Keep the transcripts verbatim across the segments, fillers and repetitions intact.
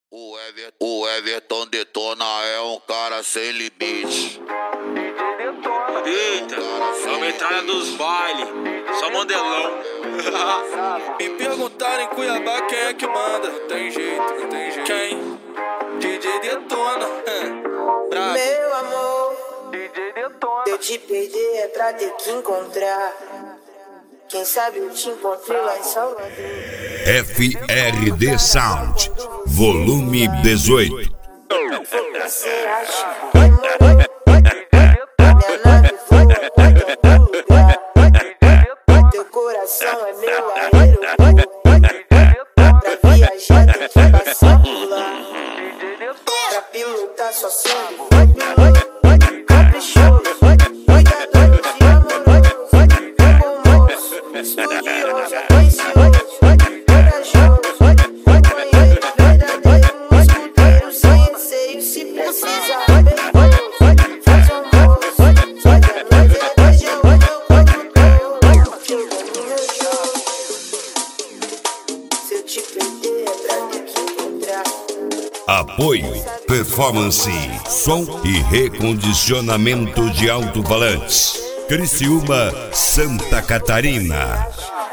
O Everton, o Everton Detona é um cara sem limite. Eita, é uma entrada dos bailes, só modelão. Me perguntaram em Cuiabá quem é que manda. Não tem jeito, não tem jeito. Quem? D J Detona. Bravo. Meu amor, D J Detona. eu te perder é pra ter que encontrar. Quem sabe eu te encontrei lá em Salvador. F R D Sound, volume dezoito. Você acha que demorou? Minha nave voa pra algum lugar. Teu coração é meu aeroporto. Pra viajar tem que passar por lá. Pra pilotar só sangue caprichoso, cuidadoso e amoroso. Bom moço, estudioso, atencioso, corajoso, companheiro verdadeiro, um escudeiro sem receio. Se precisar, perigoso, faz almoço, sai da noite e beija o meu corpo todo. Eu ganho meu jogo. Se eu te perder é pra ter que encontrar. Apoio, performance, som e recondicionamento de alto-falantes. Criciúma, Santa Catarina.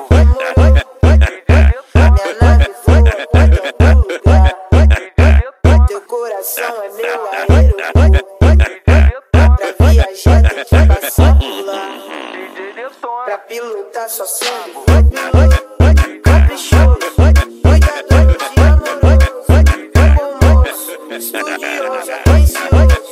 Minha nave voa pra algum lugar. Teu coração é meu aeroporto. Pra viajar tem que passar por lá. Pra pilotar só sangue caprichoso, cuidadoso e amoroso. Bom moço, estudioso, atencioso,